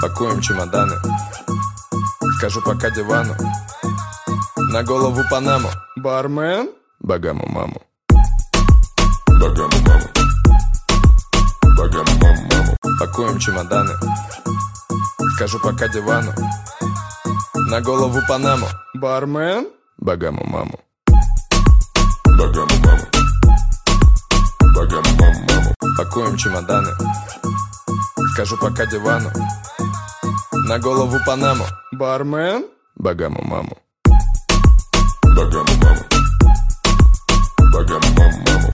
Пакуем чемоданы, скажу пока дивану, на голову Панаму. Бармен, богаму маму. Богаму маму. Богаму маму. Пакуем чемоданы, скажу пока дивану, на голову Панаму. Бармен, богаму маму. Богаму маму. Богаму маму. Пакуем чемоданы, скажу пока дивану, на голову Панаму. Бармен, богаму маму. Богаму маму. Богаму маму.